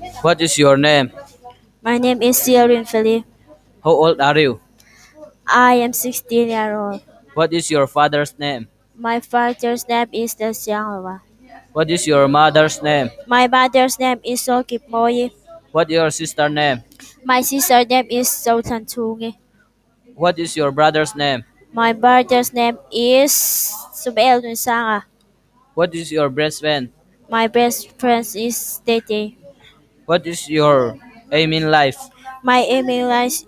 What is your name? My name is Cyril Philip. How old are you? I am 16 years old. What is your father's name? My father's name is Xianghua. What is your mother's name? My mother's name is Sokip Moyi. What is your sister's name? My sister's name is Sultan Tungi. What is your brother's name? My brother's name is Subail Nusanga. What is your best friend? My best friend is Tete. What is your aim in life? My email is